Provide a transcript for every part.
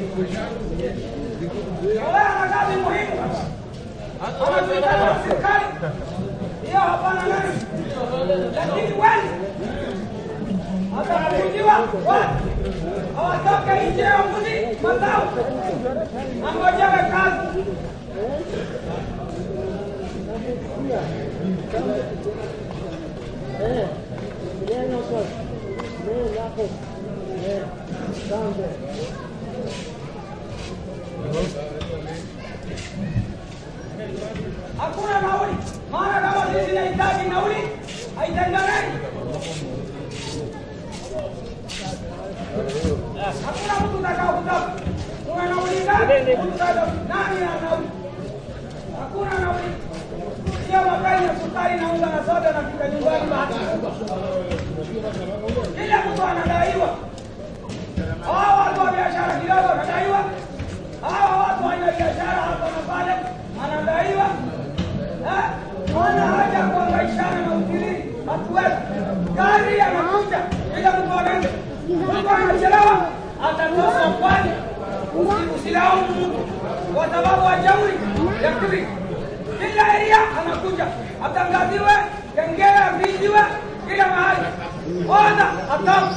Ana kazi muhimu. Anajulikana na serikali. Hiyo hapana nani. Lakini wengi atakujiwa hawatoke nje ya mji mazao. Angojewe kazi. Hakuna nauli. Maana kama sisi tunahitaji nauli, haitendani. Hakuna mtu atakao kutoka. Kuna nauli gani? Nani ana nauli? Hakuna nauli. Sio mapenzi ya sukari na unga na soda na fika nyumbani bahati kubwa. Kila mtu anadaiwa. Hawa watu wa biashara kidogo wanadaiwa. Hawa watu wa biashara hapa na pale anadaiwa. Wana haja kuangaishana na utiriri. Hatuwezi. Gari anakuja. Kila mtu anaenda. Mtu anachelewa. Atatosa upani. Usilaumu mtu. Kwa sababu wajauri ya kiri. Kila area anakuja. Atangaziwe. Kengele avijiwe. Kila mahali. Oda atamu.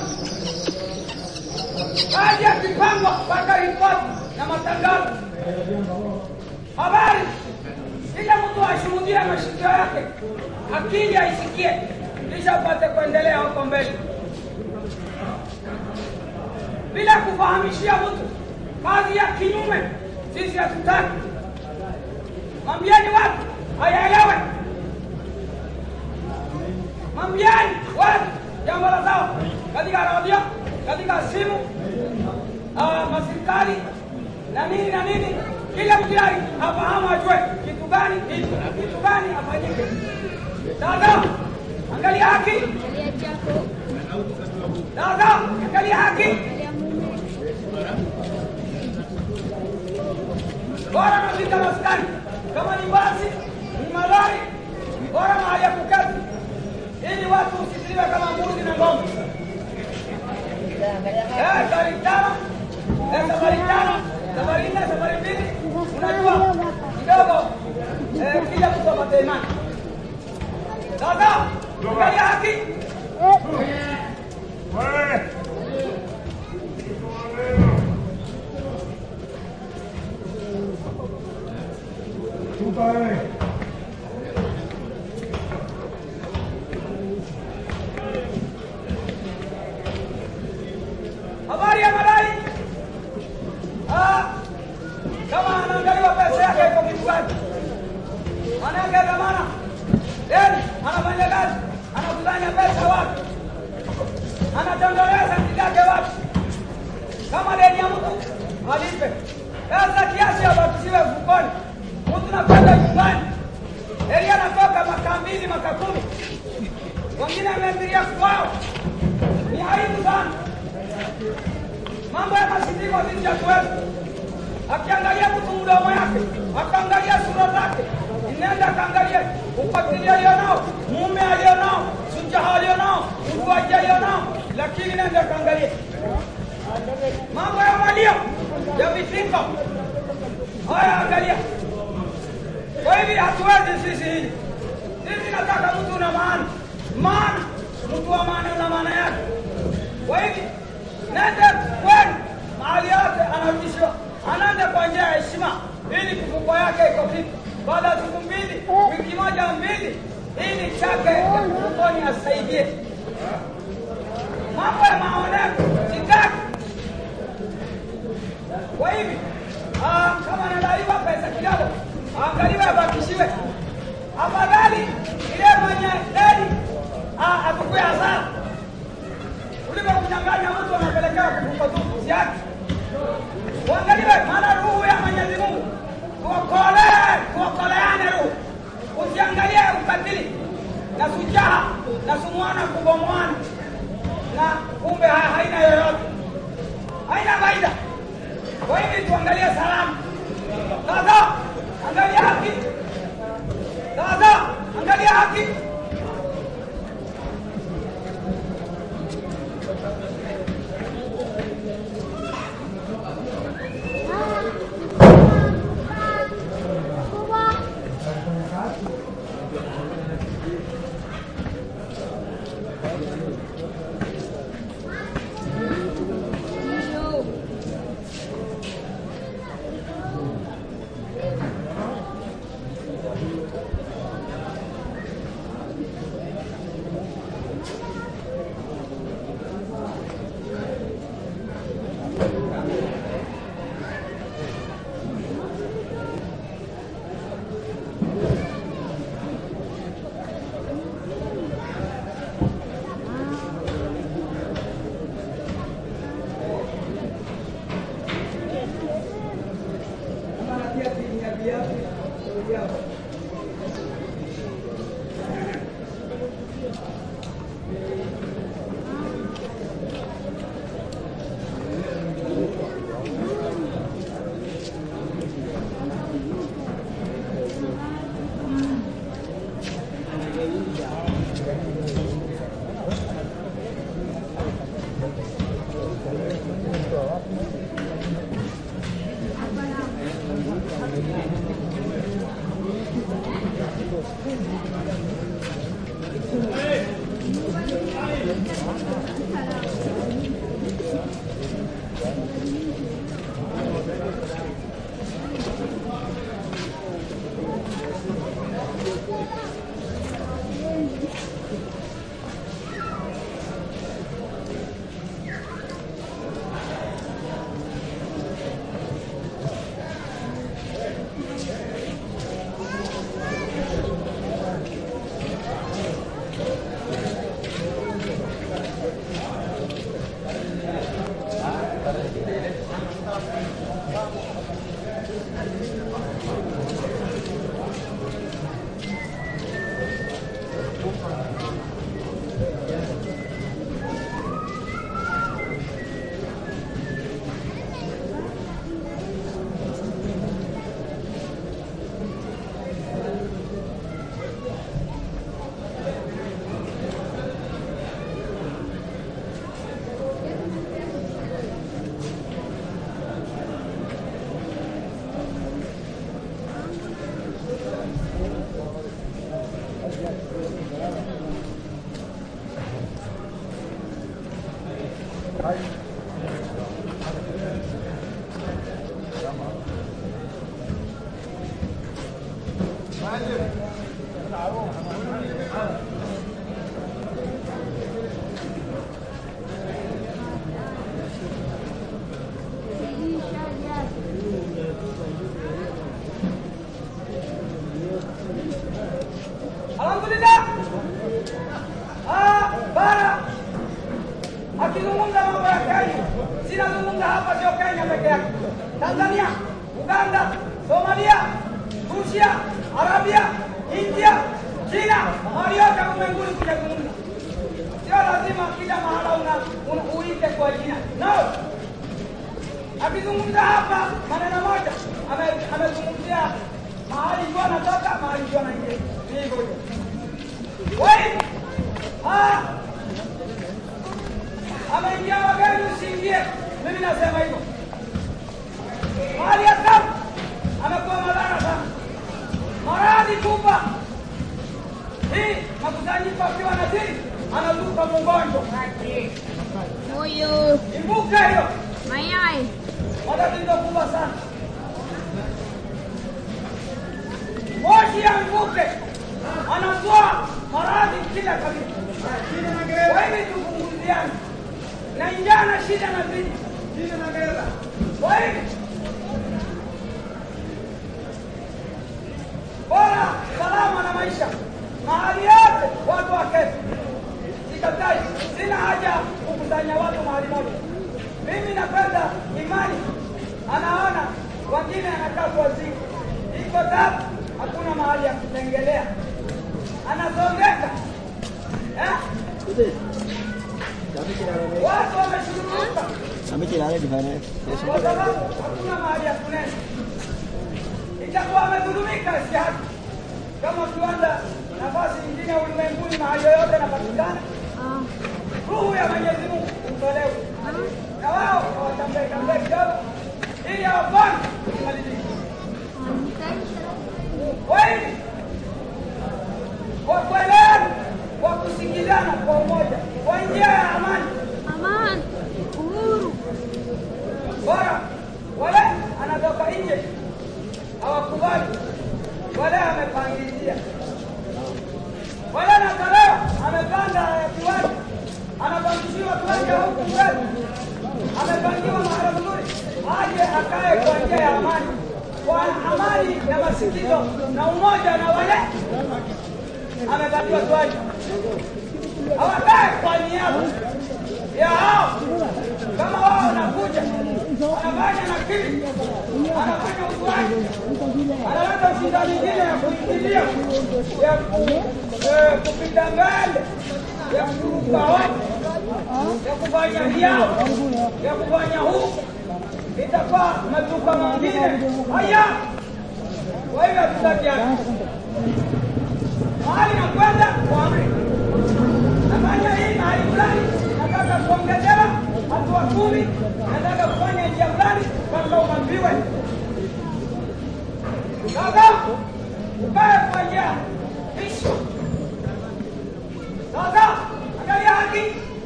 Kazi yakipangwa mpaka ripoti na matangazo. Habari. Kila mtu ashuhudie mashikio yake. Akili aisikie. Kisha upate kuendelea huko mbele. Bila kufahamishia mtu kazi ya kinyume sisi hatutaki. Mambiani watu hayaelewe. Mambiani watu jambo la sawa katika radio, katika simu, maserikali na nini. Kila mtihani afahamu ajue kitu gani afanyike. Dada, angalia haki. Dada, angalia haki. Bora nafika maskani. Kama ni basi, ni malori, bora mahali ya kukati. Ili watu usisiliwe kama mbuzi na ng'ombe. Safari tano, safari nne, safari mbili. Unajua, kidogo, kila mtu apate imani. Sasa, angalia haki. Habari ya madai. Kama anaangaliwa pesa yake kwa kitu gani? Anaangalia dhamana. Anafanya kazi. Anakusanya pesa wapi? Anatondoleza kidake wapi? Kama deni ya mtu alipe. Pesa kiasi abakisiwe mfukoni. Mtu nakwenda nyumbani. Elia anatoka maka 2 maka 10. Wengine wameambiria kwao. Ni aibu sana. Mambo ya masindiko sisi hatuwezi. Akiangalia mtu mdomo yake, akaangalia sura zake, nenda kaangalia ukatili alionao, mume alionao, sujaha alionao, uwaji alionao, lakini nenda kaangalia mambo ya malio ya vitiko. Haya angalia. Kwa hivi hatuwezi sisi hili. Sisi nataka mtu na maana. Mtu wa maana una maana yake. Kwa hivi nenda kwenu mahali yote anarudishwa. Anaenda kwa njia ya heshima ili kifuko yake iko vipi. Baada ya siku 2, wiki moja 2, ili chake ya kifukoni asaidie. Mambo ya maonevu sitaki. Kwa hivi kama anadaiwa pesa kidogo, angaliwe abakishiwe. Afadhali ile mwenye deni atukue hasara kuliko kumchanganya mtu anapelekea kifuko tu yake. Waangaliwe maana roho ya Mwenyezi Mungu. Tuokoleane roho. Usiangalie ukatili na sujaha na sumwana kubomoana. Na kumbe haina yoyote. Haina faida. Kwa hivi tuangalie salama. Sasa angalia haki. Sasa angalia haki. Alhamdulillah. Bara akizungumza mambo ya Kenya, sinazungumza hapa sio Kenya peke yake. Tanzania, Uganda, Somalia, Rusia, Arabia, India, China, mahali yote ulimwenguni kuzungumza. Sio lazima kila mahala uite kwa jina. No. Akizungumza hapa maneno moja, amezungumzia mahali ndio anatoka, mahali ndio anaingia. Hivyo hivyo. Wewe ameingia wageni usiingie. Mimi nasema hivyo. Mahali hapa amekuwa madhara sana. Maradhi kubwa. Hii makusanyiko akiwa na siri anazuka mgonjwa. Moyo. Ibuka hiyo. Mayai. Matatizo kubwa sana. Moshi ya mvuke anatoa maradhi kila kabisa. Wewe tupunguziane. Na njana shida na zidi. Shida na gereza. Wewe bora salama na maisha. Mahali yote watu waketi. Sikatai, sina haja kukusanya watu mahali moja. Mimi napenda imani. Anaona wengine anakaa kwa zimu. Iko tatu, hakuna mahali ya kutengelea. Anasongeka. Watu wameshururuka. Amechilala difanya. Kwa sababu hakuna mahali ya kunena. Itakuwa amedhulumika si haki. Kama kiwanda nafasi nyingine ulimwenguni mahali yoyote napatikana. Ruhu ya Mwenyezi Mungu utolewe. Na wao watambee kidogo ili hawafanye kumalizika. Wewe kwa kuelewana, kwa kusikilizana kwa umoja, kwa njia ya amani. Amani. Uhuru. Bora wale anatoka nje hawakubali, wale amepangizia, wale anatolewa amepanda kiwanja, anapangishiwa kiwanja huku mbele, amepangiwa mahali mzuri, aje akae kwa njia ya amani, kwa amani na masikizo na umoja na wale amepangiwa kiwanja. Hawakae kwa niaba ya hao. Kama wao wanakuja wanafanya nakili, wanafanya uzuaji, wanaleta shida nyingine ya kuingilia, ya kupita mbele, ya kuruka watu, ya kufanya hiao, ya kufanya huku, itakuwa maduka mengine. Haya, kwa hivyo tutaki hapa mahali na kwenda kwa amri. Nafanya hii mahali fulani, nataka kuongezewa hatua 10, nataka kufanya njia fulani, mpaka uambiwe. Sasa ukae kwa njia. Sasa angalia haki,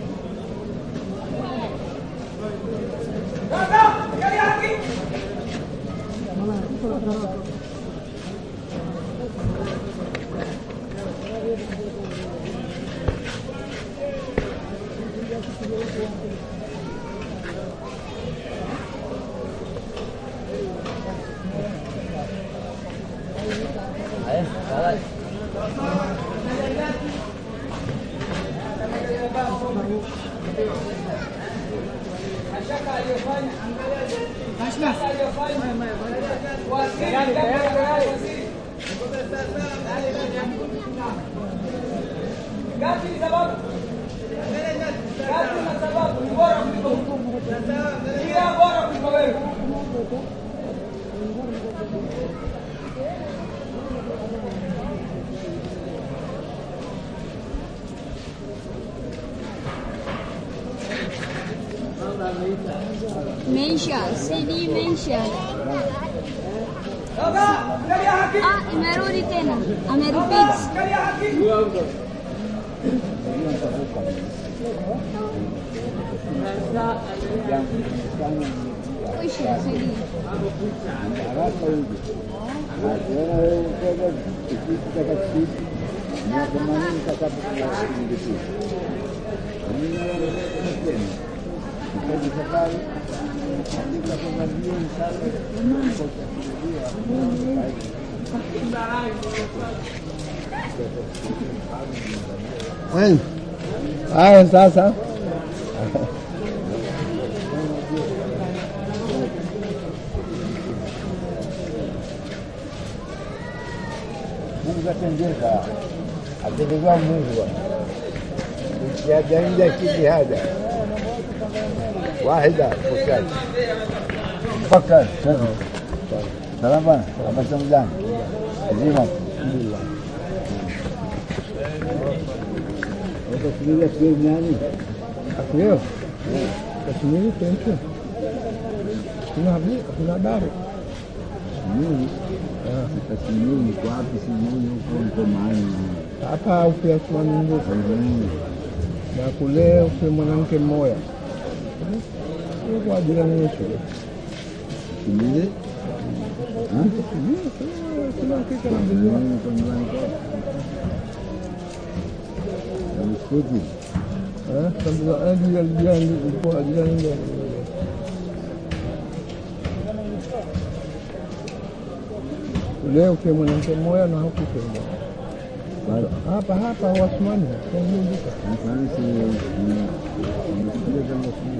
Gati ni sababu ni bora kuliko kila bora kuliko wewe. Meisha, CD Meisha. Baba, angalia haki. Imerudi tena. Amerepeat. Angalia haki. Kuisha CD. Haya sasa. Mungu atendeka. Atendeka Mungu. Ukiajaenda kijihada. واحدة فكر فكر سلام apa sembilan lima alhamdulillah itu sendiri filmnya ni aku ya sendiri tentu kuna dari ini sini kwa api sini kwa maana hapa upia kwa Mungu na kule kwa mwanamke mmoja kwa jirani yetu sini kuna kitu na bilioni kwa nyumbani kwa msikiti kabla jirani kwa jirani leo kwa mwanamke mmoja na hakupenda hapa Wasmani kwa nyumba mfano si ndio kama sisi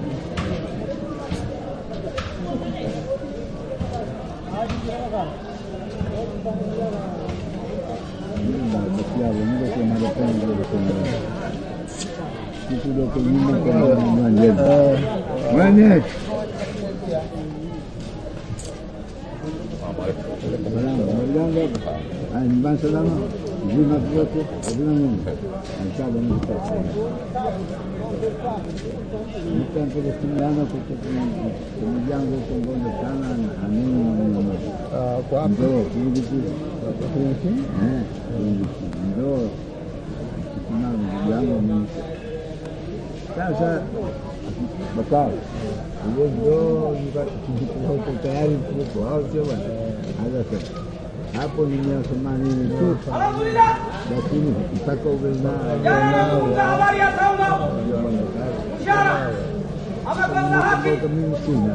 sasa bakal ndio niko tayari kwa au sio bwana hapo nimesema nini tu lakini mpaka ubena habari ya sauma ishara amekwenda haki mimi sina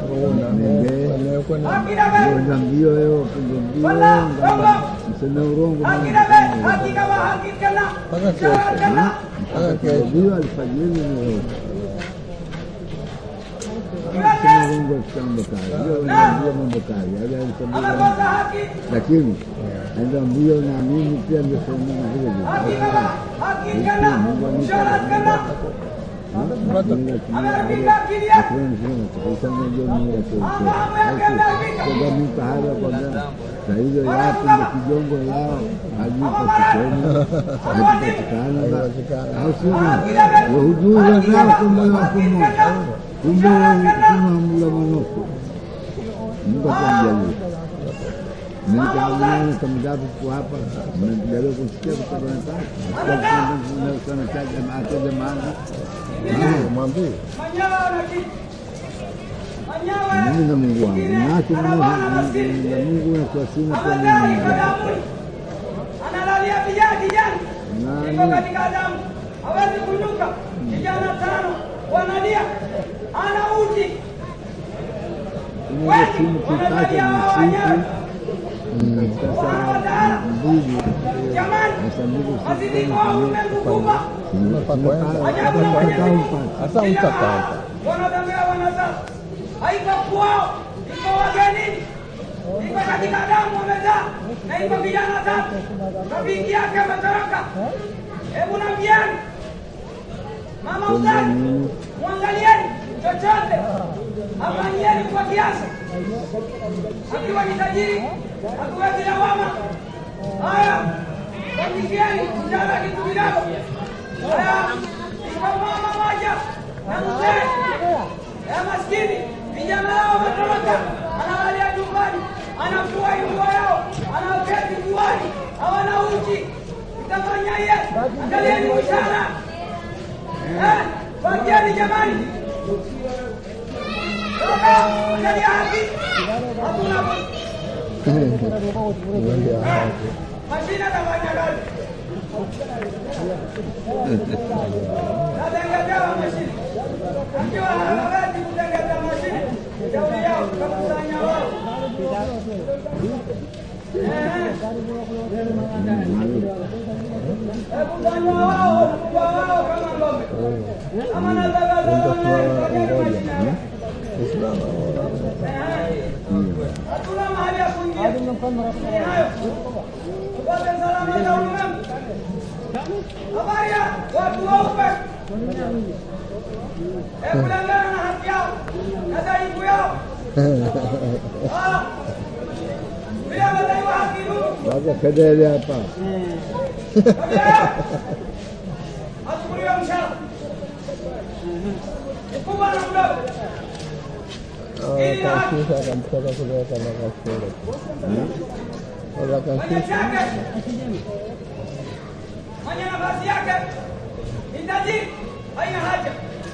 kuona ndio leo msema urongo haki kama haki kana ndio alifanyeni leo Mungu lakini ndio mbio na mimi pia nimesema vile kumbe kumamula manoko Mungu atujalie nitaamini kama dapo kwa hapa ndio kusikia kutoka sana chaja maatoja maana mwambie mimi na Mungu wangu nacho Mungu na kwa sina kwa mimi analalia kijana niko katika damu hawezi kunyuka vijana 5 wanalia ana uji simu kipata msiku jamani azidi kwa ume mkubwa Asa utakata. Wanatembea wanazaa. Haiko kwao, iko wagenini. Iko katika damu wamezaa. Na iko vijana tatu. Rafiki yake ametoroka. Hebu nambieni. Mama uzani. Muangalieni chochote. Afanyieni kwa kiasi. Akiwa ni tajiri, hatuwezi lawama. Haya, wakikieni kujala kitu kidogo. Haya, iko mama moja na mzee ya maskini, vijana hao wametoroka, analalia nyumbani, anafua nguo yao, anaoketi juani, hawana uchi. Mtafanya ye, angalieni mshahara. Patieni jamani. Angalia haki. Hakuna mashine tafanya kazi. Natengezewa mashine. Akiwa hawezi kutengeza mashine, shauri yao kakusanya wao. Kusanya wao, kubwa wao kama ngombe. Ama nazagaza mashine. Hatuna mahali ya kuingia. Tupate salama za ulimwengu. Habari ya watu weupe. Kulingana na haki yao na dhaifu yao. Bila wadaiwa haki duni. Waza kedele hapa. Asukuliwe mshahara. Mkubwa na mdogo. Kasisa akamtaka kuleta na kasura. Wala kasisa. Mwenye nafasi yake ni tajiri, haina haja.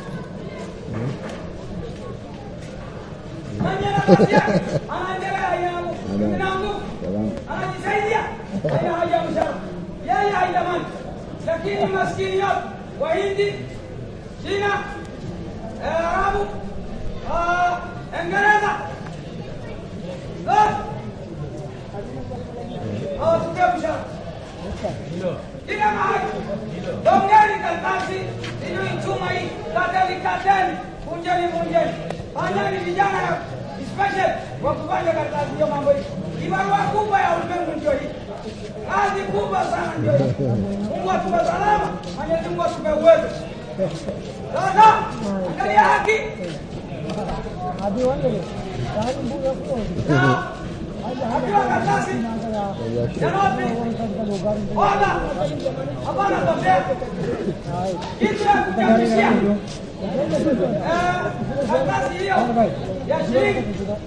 Mwenye nafasi yake anaendelea, haina nguvu, anajisaidia, haina haja ya mshahara. Yeye haidamani, lakini maskini yote Wahindi, China, Arabu, Uingereza hawachukue mshahara. Kila mahali dongeni karatasi ili chuma hii, kateni, vunjeni. Fanyeni vijana special wa kufanya karatasi hiyo. Mambo hii kibarua kubwa ya ulimwengu ndio hii, kazi kubwa sana ndio hii. Mungu atupe salama, Mwenyezi Mungu atupe uwezo. Sasa angalia haki. Akiwa karatasi yanoti oda hapana tokea kitu ya kukamilishia karatasi hiyo ya shilingi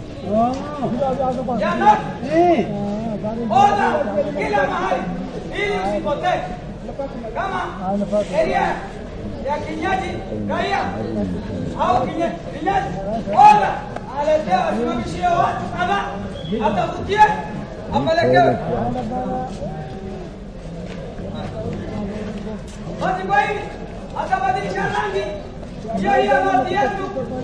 ya noti oda kila mahali ili usipotee. Kama sheria ya kinywaji raia au kinywaji oda aletea asimamishie watu kadhaa, atafutie apelekewe. Basi kwa hivi atabadilisha rangi hiyo noti yetu.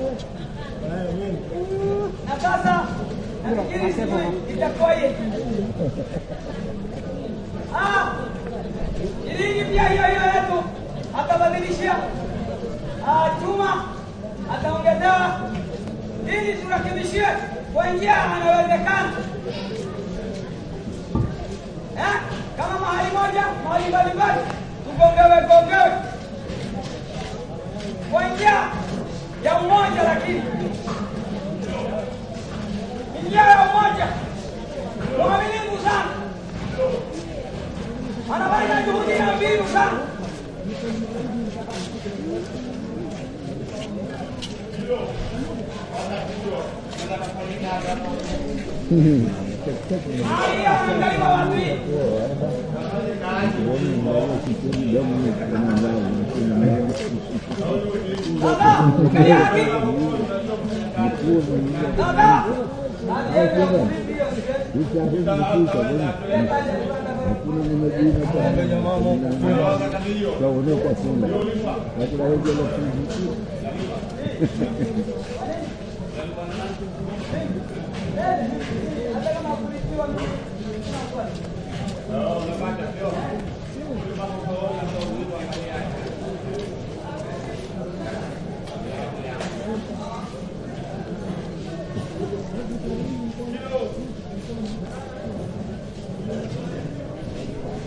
Na sasa nafikiri sijui itakuwa hivi. Shilingi pia hiyo yetu atabadilishia chuma, ataongezewa ili turakibishiwe kwa njia anawezekana. Kama mahali moja, mahali mbalimbali, tugongewe kwa njia ya umoja, lakini njia ya umoja mwaminifu sana, anafanya juhudi na mbinu sana.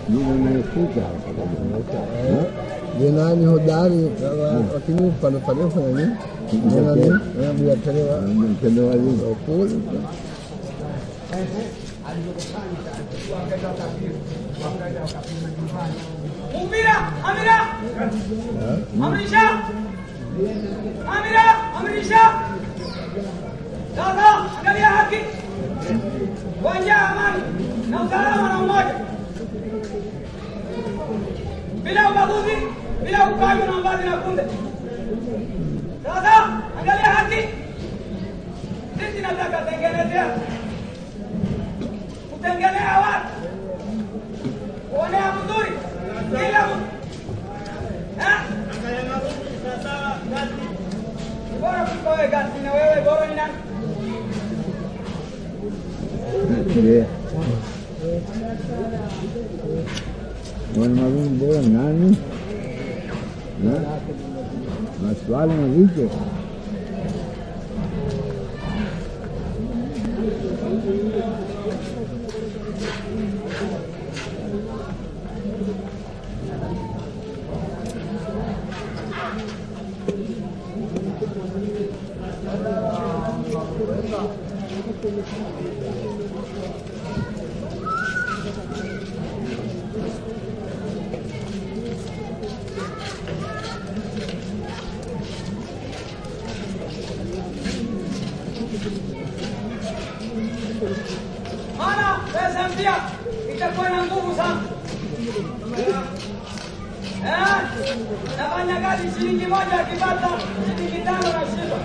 Ndio naikuta hapa. Jenani hodari lakini pale fanya nini? Jenani biashara Mtendo wa leo. ukuli. Amira! Amrisha! Sasa angalia haki. Kwa njia ya amani na usalama na umoja. Bila ubaguzi, bila ukabila na mbazi na kunde. Sasa angalia haki. Sisi nataka kutengenea watu. Kuonea mzuri. Kila mtu. Bora kuliko wewe gasi na wewe bora ni nani? Ndio. Wanamwambia bora nani? Maswali mazito. Mana pesa mpya itakuwa na nguvu sana. Nafanya kazi shilingi moja akipata shilingi 5 na shiba.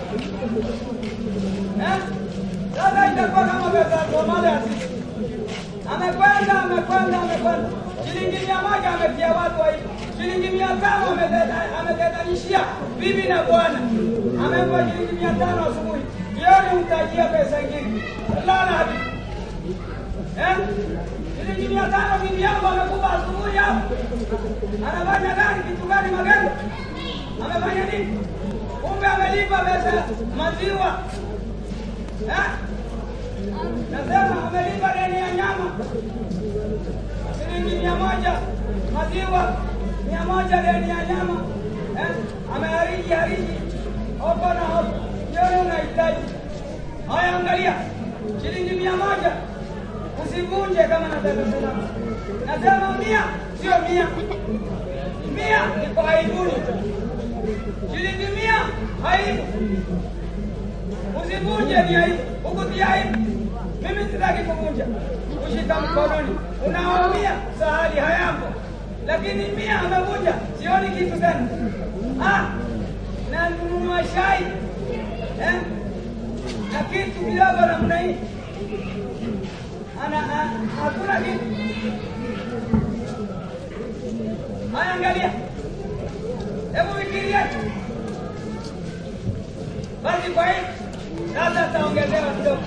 Sasa itakuwa kama pesa ya Somalia sisi. Amekwenda. Shilingi 100 ametia watu hivi. Shilingi 500 ametetanishia bibi na bwana. Amempa shilingi 500 asubuhi. Jioni utajia pesa nyingi. Lala hadi. Shilingi 500 bibi yangu amekupa asubuhi hapo. Anafanya gani kitu gani magendo? Amefanya nini? Kumbe amelipa pesa maziwa. Nasema amelipa deni ya nyama. Shilingi 100 maziwa, 100 deni ya nyama. Amehariji huko na huko. Yeye unahitaji. Haya angalia. Shilingi 100. Usivunje kama nataka salama. Nasema 100 sio 100. 100 ni kwa aibuni. Shilingi 100 aibu. Usivunje ni aibu. Ukutia aibu. Mimi sitaki kuvunja. Ushika mkononi. Unaumia sahali hayapo. Lakini 100 amevunja. Sioni kitu tena. Na nunua shai. Na kitu kidogo namna hii. Hakuna kitu. Haya angalia. Hebu fikiria. Basi kwa hii sasa taongezewa kidogo.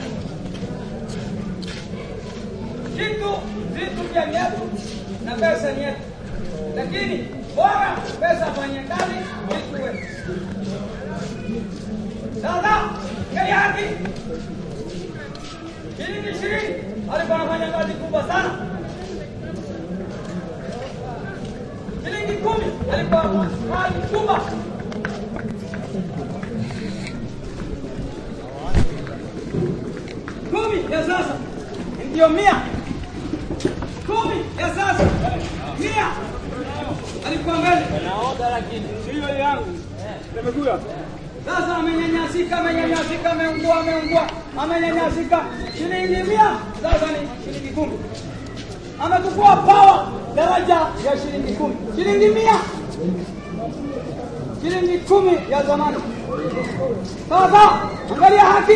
Vitu vya yetu na pesa ni yetu. Lakini bora pesa fanye kazi vitu wetu. Sasa angalia haki. Shilingi 20 alikuwa anafanya kazi kubwa sana. Shilingi 10 alikuwa kazi kubwa. Kumi ya sasa ndio 100. 10 ya sasa 100 alikuwa mbele. Naoda lakini sio yangu. Nimekuja. Sasa amenyanyasika, ameungua. Amenyanyasika. Shilingi 100 sasa ni shilingi 10. Amechukua power daraja ya shilingi 10. Shilingi 100. Shilingi 10 ya zamani. Sasa angalia haki.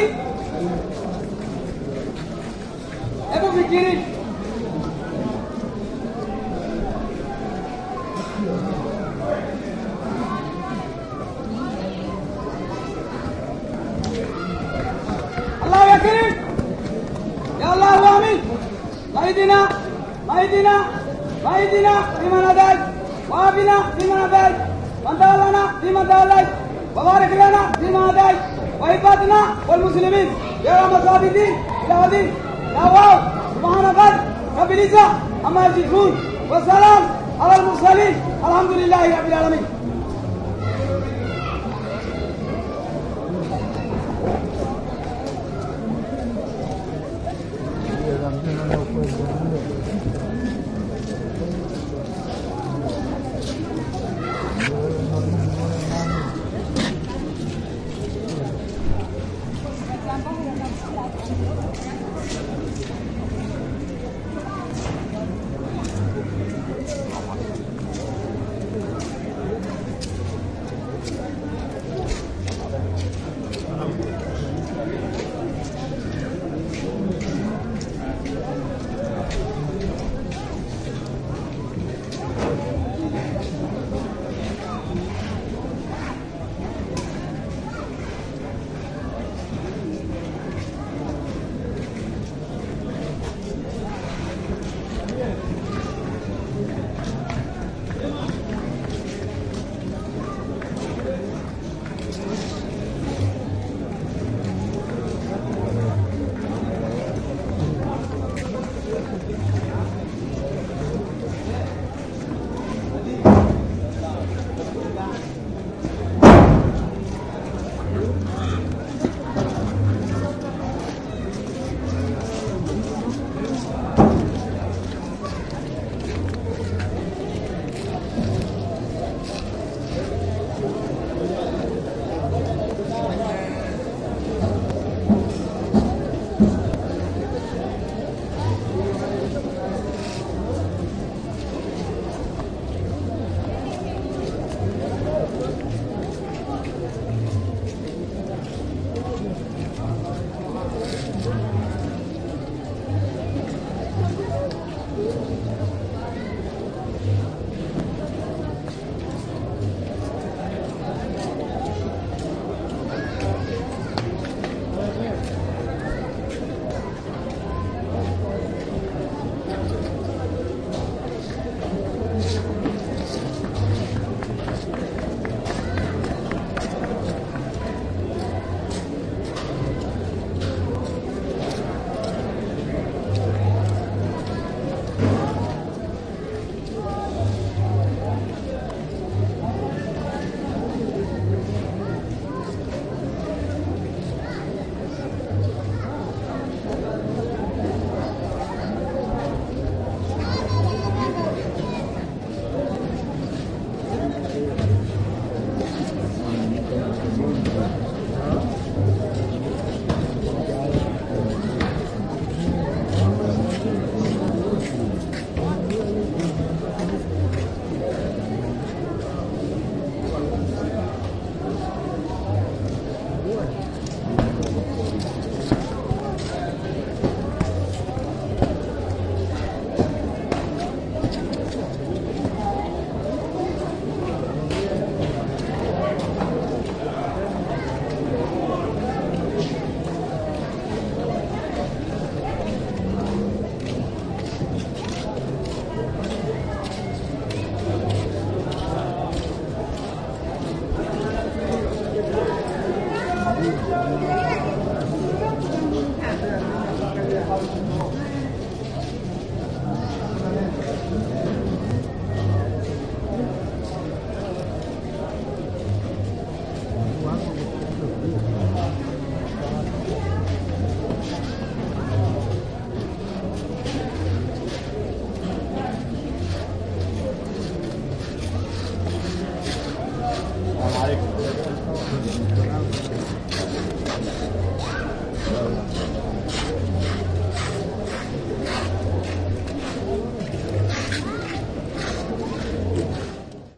Hebu fikiri. Allah ya Karim. Ya Allah amin. Maidina fiman hadayt. Wa'afina fiman hadayt. Wantawallana fiman tawallayt. Wabarik lana fiman hadayt. Wa'ibadna wal muslimin. Ya Ramadabidin. Ya Adin. Ya Allah. Subhanallah. Rabbil Izzah. Amma yasifun. والسلام على المرسلين الحمد لله رب العالمين.